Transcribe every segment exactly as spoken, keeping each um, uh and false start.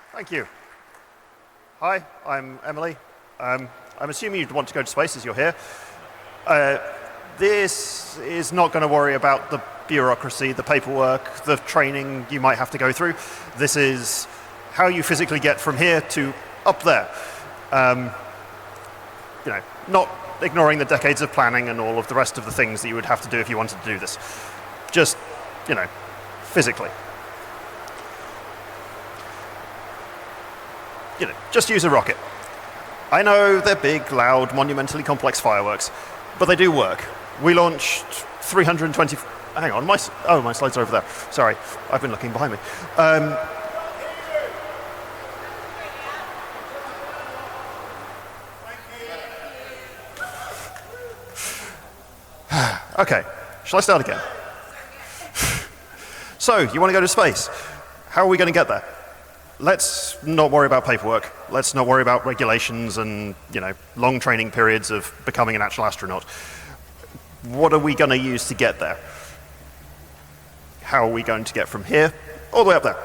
Thank you. Hi, I'm Emily. Um, I'm assuming you'd want to go to space as you're here. Uh, this is not going to worry about the bureaucracy, the paperwork, the training you might have to go through. This is how you physically get from here to up there. Um, you know, not ignoring the decades of planning and all of the rest of the things that you would have to do if you wanted to do this. Just, you know, physically. You know, just use a rocket. I know they're big, loud, monumentally complex fireworks, but they do work. We launched three hundred twenty... Hang on, my... Oh, my slides are over there. Sorry, I've been looking behind me. Um, okay, shall I start again? So, you want to go to space? How are we going to get there? Let's not worry about paperwork. Let's not worry about regulations and, you know, long training periods of becoming an actual astronaut. What are we going to use to get there? How are we going to get from here all the way up there?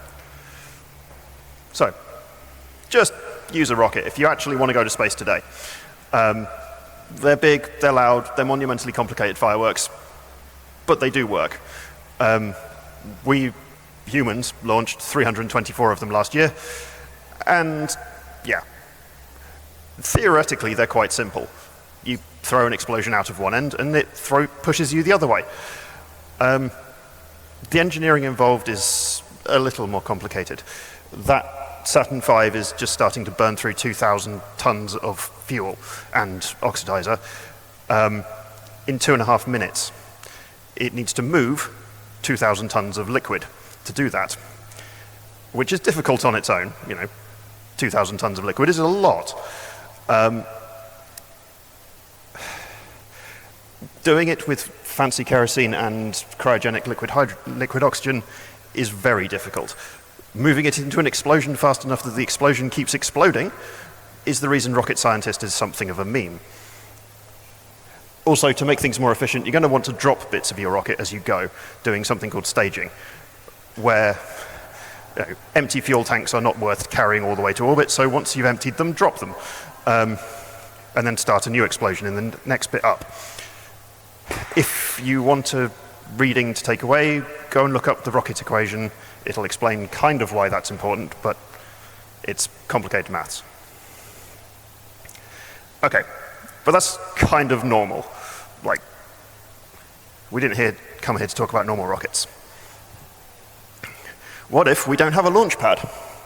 So, just use a rocket if you actually want to go to space today. Um, they're big, they're loud, they're monumentally complicated fireworks, but they do work. Um, we humans launched three hundred twenty-four of them last year, and yeah, theoretically they're quite simple. You throw an explosion out of one end and it throw, pushes you the other way. Um, the engineering involved is a little more complicated. That Saturn five is just starting to burn through two thousand tons of fuel and oxidizer um, in two and a half minutes. It needs to move two thousand tons of liquid to do that, which is difficult on its own. You know, two thousand tons of liquid is a lot. Um, doing it with fancy kerosene and cryogenic liquid, liquid oxygen is very difficult. Moving it into an explosion fast enough that the explosion keeps exploding is the reason rocket scientist is something of a meme. Also, to make things more efficient, you're going to want to drop bits of your rocket as you go, doing something called staging, where you know, empty fuel tanks are not worth carrying all the way to orbit, so once you've emptied them, drop them, um, and then start a new explosion in the next bit up. If you want a reading to take away, go and look up the rocket equation. It'll explain kind of why that's important, but it's complicated maths. Okay, but that's kind of normal. Like, we didn't here, come here to talk about normal rockets. What if we don't have a launch pad?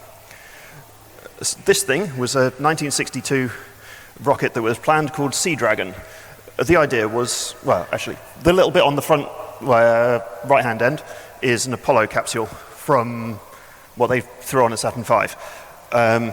This thing was a nineteen sixty-two rocket that was planned called Sea Dragon. The idea was, well, actually, the little bit on the front uh, right-hand end is an Apollo capsule from what they threw on a Saturn five. Um,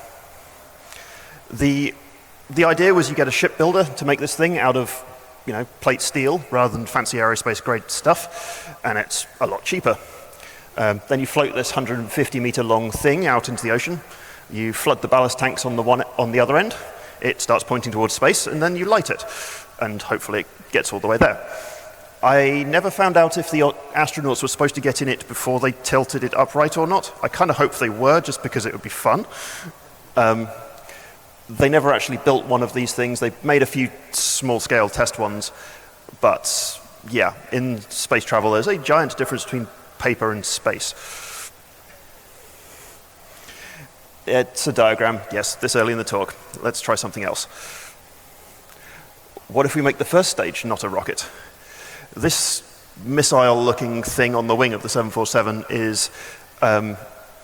the, the idea was you get a shipbuilder to make this thing out of, you know, plate steel rather than fancy aerospace-grade stuff, and it's a lot cheaper. Um, then you float this one hundred fifty meter long thing out into the ocean. You flood the ballast tanks on the one on the other end. It starts pointing towards space, and then you light it, and hopefully it gets all the way there. I never found out if the astronauts were supposed to get in it before they tilted it upright or not. I kind of hoped they were, just because it would be fun. Um, they never actually built one of these things. They made a few small-scale test ones, but yeah, in space travel, there's a giant difference between paper and space. It's a diagram, yes, this early in the talk. Let's try something else. What if we make the first stage not a rocket? This missile-looking thing on the wing of the seven forty-seven is um,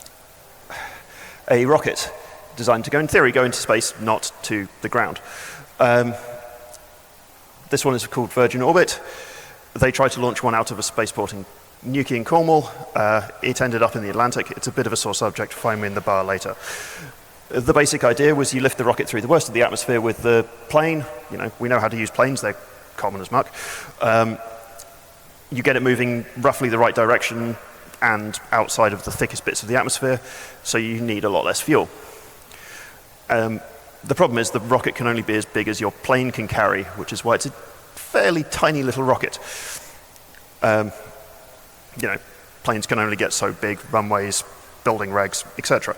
a rocket designed to go, in theory, go into space, not to the ground. Um, this one is called Virgin Orbit. They tried to launch one out of a spaceport in Newquay in Cornwall. Uh, it ended up in the Atlantic. It's a bit of a sore subject. Find me in the bar later. The basic idea was you lift the rocket through the worst of the atmosphere with the plane. You know, we know how to use planes. They're common as muck. Um, you get it moving roughly the right direction and outside of the thickest bits of the atmosphere, so you need a lot less fuel. Um, the problem is the rocket can only be as big as your plane can carry, which is why it's a fairly tiny little rocket. Um, you know, planes can only get so big, runways building regs, et cetera.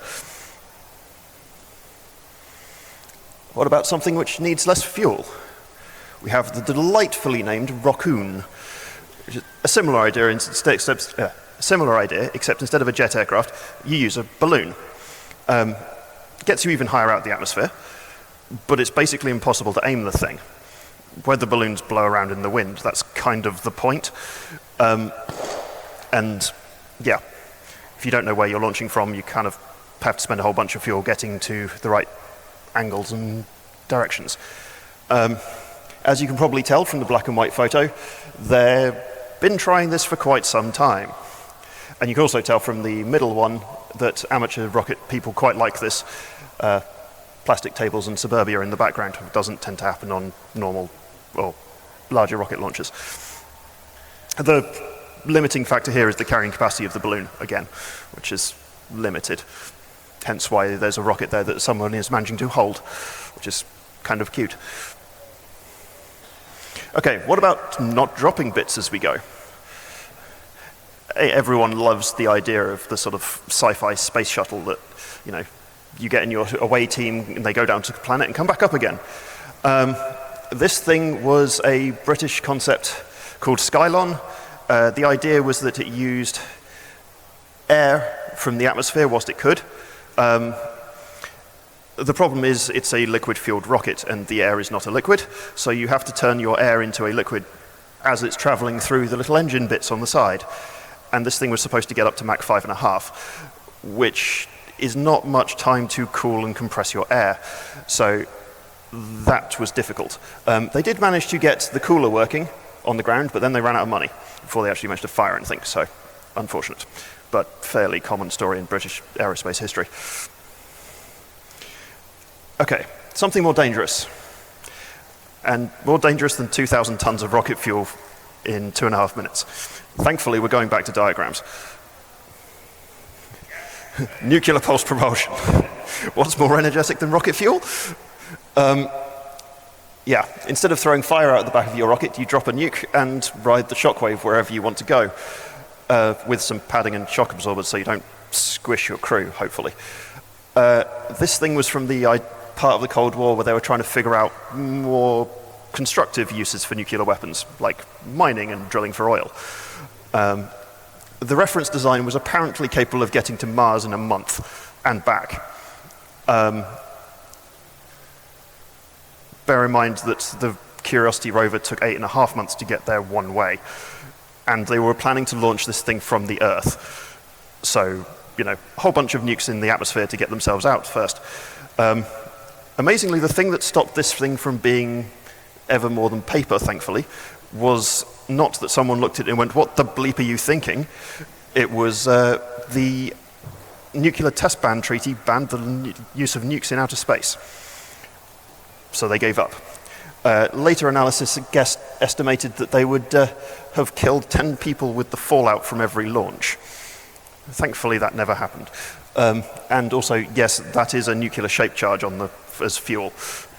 What about something which needs less fuel? We have the delightfully named Rockoon, which is a similar idea, except, uh, a similar idea, except instead of a jet aircraft, you use a balloon. Um, gets you even higher out the atmosphere, but it's basically impossible to aim the thing. Whether balloons blow around in the wind, that's kind of the point. Um, and yeah, if you don't know where you're launching from, you kind of have to spend a whole bunch of fuel getting to the right angles and directions. Um, as you can probably tell from the black and white photo, they've been trying this for quite some time. And you can also tell from the middle one that amateur rocket people quite like this. Uh, plastic tables and suburbia in the background. It doesn't tend to happen on normal or larger rocket launchers. The limiting factor here is the carrying capacity of the balloon, again, which is limited. Hence why there's a rocket there that someone is managing to hold, which is kind of cute. Okay, what about not dropping bits as we go? Everyone loves the idea of the sort of sci-fi space shuttle that, you know, you get in your away team and they go down to the planet and come back up again. Um, this thing was a British concept called Skylon. Uh, the idea was that it used air from the atmosphere whilst it could. Um, the problem is it's a liquid-fueled rocket and the air is not a liquid, so you have to turn your air into a liquid as it's traveling through the little engine bits on the side. And this thing was supposed to get up to Mach five and a half, which is not much time to cool and compress your air. So that was difficult. Um, they did manage to get the cooler working on the ground, but then they ran out of money before they actually managed to fire anything, so unfortunate, but fairly common story in British aerospace history. Okay, something more dangerous, and more dangerous than two thousand tons of rocket fuel in two and a half minutes. Thankfully, we're going back to diagrams. Nuclear pulse propulsion. What's more energetic than rocket fuel? Um, yeah, instead of throwing fire out the back of your rocket, you drop a nuke and ride the shockwave wherever you want to go, uh, with some padding and shock absorbers so you don't squish your crew, hopefully. Uh, this thing was from the uh, part of the Cold War where they were trying to figure out more constructive uses for nuclear weapons, like mining and drilling for oil. Um, the reference design was apparently capable of getting to Mars in a month and back. Um, bear in mind that the Curiosity rover took eight and a half months to get there one way, and they were planning to launch this thing from the Earth. So, you know, a whole bunch of nukes in the atmosphere to get themselves out first. Um, amazingly, the thing that stopped this thing from being ever more than paper, thankfully, was not that someone looked at it and went, what the bleep are you thinking? It was uh, the Nuclear Test Ban Treaty banned the n- use of nukes in outer space. So they gave up. Uh, later analysis guessed, estimated that they would uh, have killed ten people with the fallout from every launch. Thankfully, that never happened. Um, and also, yes, that is a nuclear shape charge on the as fuel.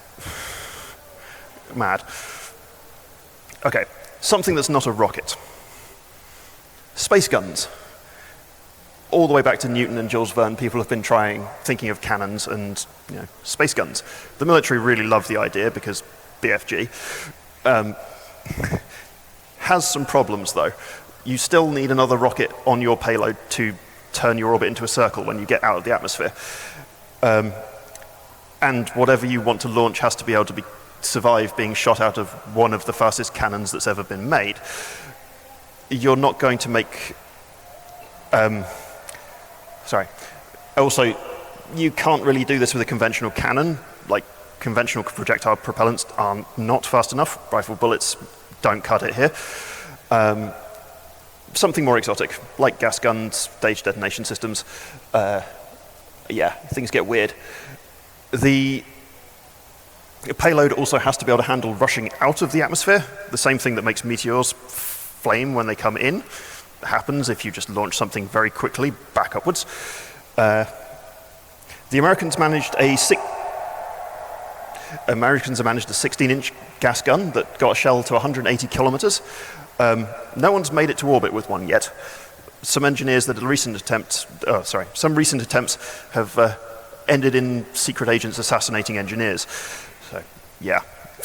Mad. Okay, something that's not a rocket. Space guns. All the way back to Newton and Jules Verne, people have been trying, thinking of cannons and, you know, space guns. The military really loved the idea because B F G. Um, has some problems, though. You still need another rocket on your payload to turn your orbit into a circle when you get out of the atmosphere. Um, and whatever you want to launch has to be able to be survive being shot out of one of the fastest cannons that's ever been made. You're not going to make... Um, sorry. Also, you can't really do this with a conventional cannon. Like, conventional projectile propellants are not fast enough. Rifle bullets don't cut it here. Um, something more exotic, like gas guns, stage detonation systems. Uh, yeah, things get weird. The payload also has to be able to handle rushing out of the atmosphere. The same thing that makes meteors flame when they come in happens if you just launch something very quickly back upwards. Uh, the Americans managed a six... Americans have managed a sixteen-inch gas gun that got a shell to one hundred eighty kilometers. Um, no one's made it to orbit with one yet. some engineers that recent attempts, oh, sorry, some recent attempts have uh, ended in secret agents assassinating engineers. So, yeah.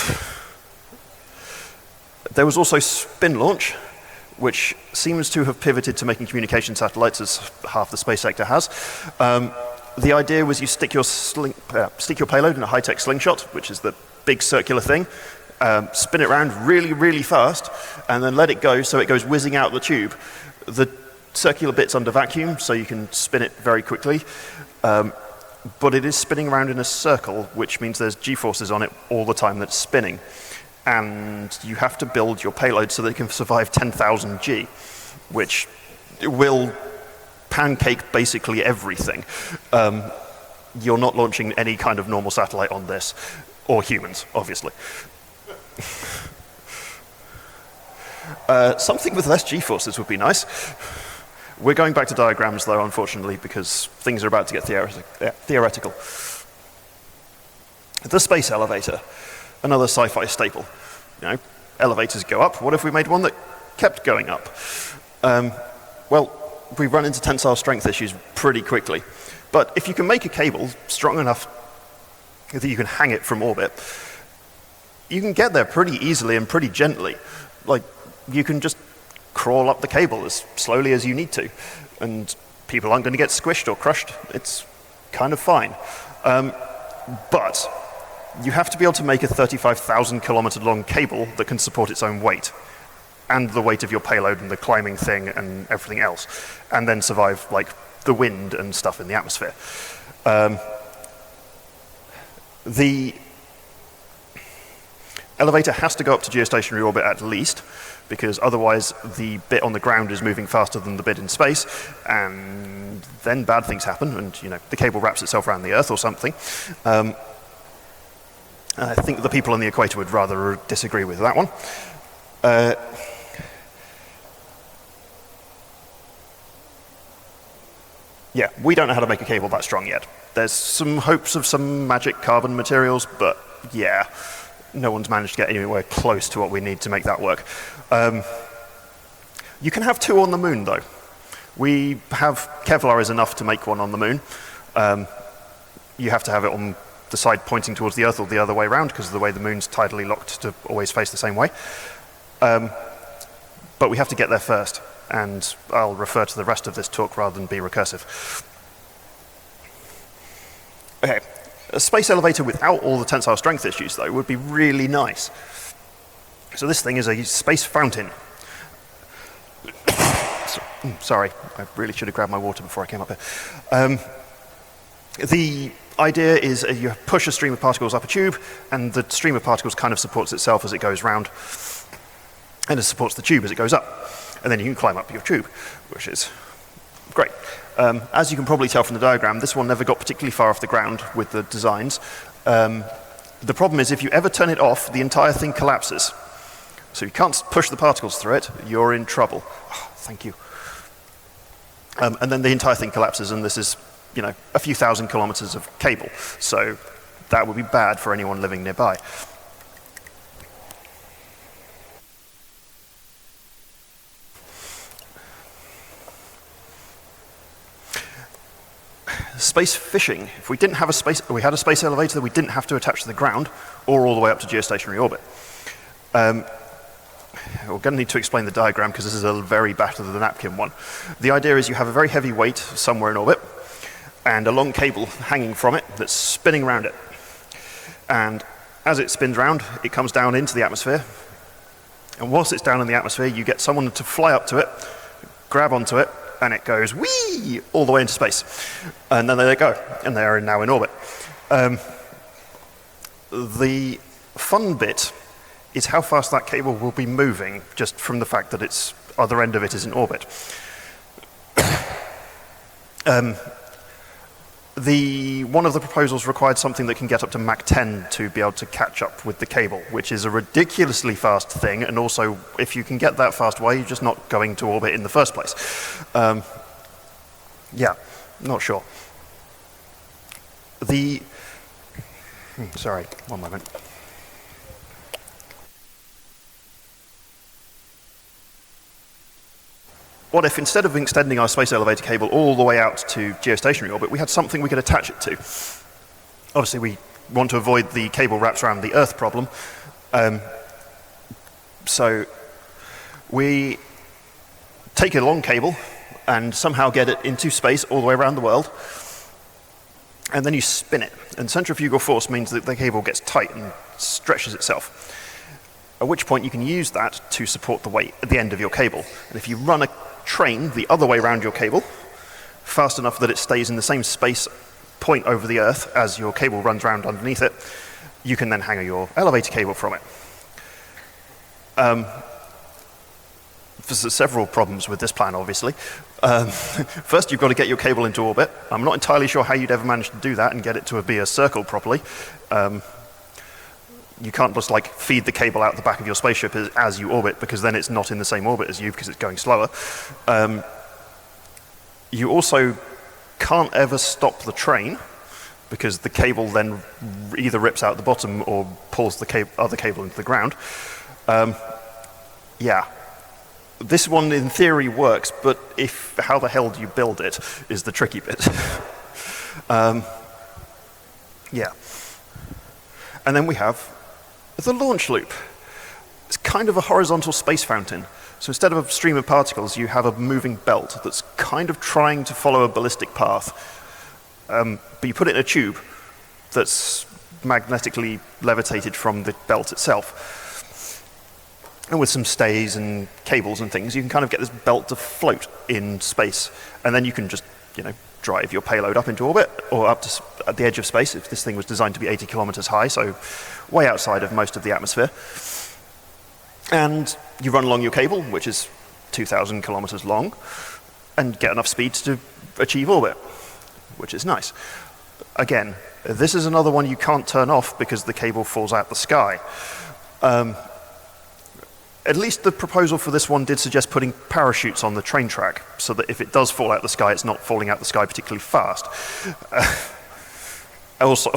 There was also spin launch, which seems to have pivoted to making communication satellites, as half the space sector has. Um, the idea was you stick your, sling, uh, stick your payload in a high-tech slingshot, which is the big circular thing, um, spin it around really, really fast, and then let it go so it goes whizzing out the tube. The circular bit's under vacuum, so you can spin it very quickly. Um, but it is spinning around in a circle, which means there's g-forces on it all the time that it's spinning. And you have to build your payload so that it can survive ten thousand G, which will pancake basically everything. Um, you're not launching any kind of normal satellite on this, or humans, obviously. uh, something with less g-forces would be nice. We're going back to diagrams, though, unfortunately, because things are about to get theoretic theoretical. The space elevator, another sci-fi staple. You know, elevators go up. What if we made one that kept going up? Um, well, we run into tensile strength issues pretty quickly. But if you can make a cable strong enough that you can hang it from orbit, you can get there pretty easily and pretty gently. Like, you can just crawl up the cable as slowly as you need to, and people aren't going to get squished or crushed. It's kind of fine. Um, but you have to be able to make a thirty-five thousand kilometer long cable that can support its own weight, and the weight of your payload and the climbing thing and everything else, and then survive like the wind and stuff in the atmosphere. Um, the elevator has to go up to geostationary orbit at least, because otherwise the bit on the ground is moving faster than the bit in space, and then bad things happen, and you know the cable wraps itself around the Earth or something. Um, I think the people on the equator would rather disagree with that one. Uh, yeah, we don't know how to make a cable that strong yet. There's some hopes of some magic carbon materials, but yeah, no one's managed to get anywhere close to what we need to make that work. Um, you can have two on the moon, though. We have Kevlar is enough to make one on the moon. Um, you have to have it on the side pointing towards the Earth or the other way around because of the way the moon's tidally locked to always face the same way. Um, but we have to get there first, and I'll refer to the rest of this talk rather than be recursive. Okay, a space elevator without all the tensile strength issues, though, would be really nice. So this thing is a space fountain. Sorry, I really should have grabbed my water before I came up here. Um, the idea is uh, you push a stream of particles up a tube, and the stream of particles kind of supports itself as it goes round, and it supports the tube as it goes up. And then you can climb up your tube, which is great. Um, as you can probably tell from the diagram, this one never got particularly far off the ground with the designs. Um, the problem is if you ever turn it off, the entire thing collapses. So you can't push the particles through it, you're in trouble. Oh, thank you. Um, and then the entire thing collapses, and this is you know, a few thousand kilometers of cable. So that would be bad for anyone living nearby. Space fishing. If we didn't have a space, we had a space elevator that we didn't have to attach to the ground or all the way up to geostationary orbit. Um, we're going to need to explain the diagram because this is a very back of the napkin one. The idea is you have a very heavy weight somewhere in orbit, and a long cable hanging from it that's spinning around it. And as it spins around, it comes down into the atmosphere. And whilst it's down in the atmosphere, you get someone to fly up to it, grab onto it, and it goes whee all the way into space. And then there they go, and they are now in orbit. Um, the fun bit is how fast that cable will be moving just from the fact that its other end of it is in orbit. um, The, one of the proposals required something that can get up to Mach ten to be able to catch up with the cable, which is a ridiculously fast thing, and also, if you can get that fast, why are you just not going to orbit in the first place? Um, yeah, not sure. The, hmm, sorry, one moment. what if instead of extending our space elevator cable all the way out to geostationary orbit, we had something we could attach it to? Obviously, we want to avoid the cable wraps around the Earth problem. Um, so we take a long cable and somehow get it into space all the way around the world, and then you spin it. And centrifugal force means that the cable gets tight and stretches itself, at which point you can use that to support the weight at the end of your cable. And if you run a train the other way around your cable, fast enough that it stays in the same space point over the Earth as your cable runs around underneath it, you can then hang your elevator cable from it. Um, there's several problems with this plan, obviously. Um, first, you've got to get your cable into orbit. I'm not entirely sure how you'd ever manage to do that and get it to be a circle properly. Um, you can't just like feed the cable out the back of your spaceship as, as you orbit, because then it's not in the same orbit as you because it's going slower. Um, you also can't ever stop the train, because the cable then either rips out the bottom or pulls the cab- other cable into the ground. Um, yeah. This one in theory works, but if how the hell do you build it is the tricky bit. um, yeah. And then we have the launch loop. It's kind of a horizontal space fountain. So instead of a stream of particles, you have a moving belt that's kind of trying to follow a ballistic path. Um, but you put it in a tube that's magnetically levitated from the belt itself. And with some stays and cables and things, you can kind of get this belt to float in space. And then you can just, you know, drive your payload up into orbit or up to at the edge of space. If this thing was designed to be eighty kilometers high, so way outside of most of the atmosphere. And you run along your cable, which is two thousand kilometers long, and get enough speed to achieve orbit, which is nice. Again, this is another one you can't turn off because the cable falls out the sky. Um, At least the proposal for this one did suggest putting parachutes on the train track, so that if it does fall out the sky, it's not falling out the sky particularly fast. Uh, also,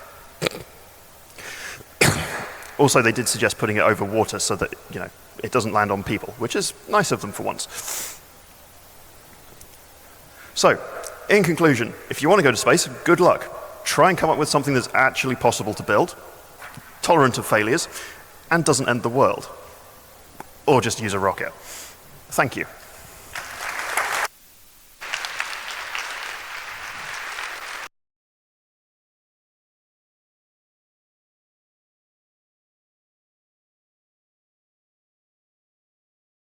also, they did suggest putting it over water so that, you know, it doesn't land on people, which is nice of them for once. So, in conclusion, if you want to go to space, good luck. Try and come up with something that's actually possible to build, tolerant of failures, and doesn't end the world. Or just use a rocket. Thank you.